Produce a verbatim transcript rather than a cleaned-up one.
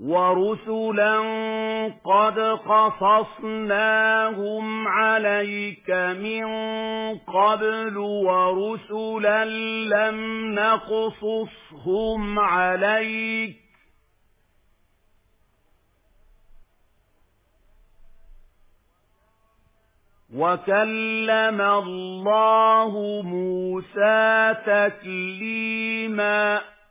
وَرُسُلًا قَدْ قَصَصْنَاهُمْ عَلَيْكَ مِنْ قَبْلُ وَرُسُلًا لَمْ نَقْصُصْهُمْ عَلَيْكَ وَكَلَّمَ اللَّهُ مُوسَى تَكْلِيمًا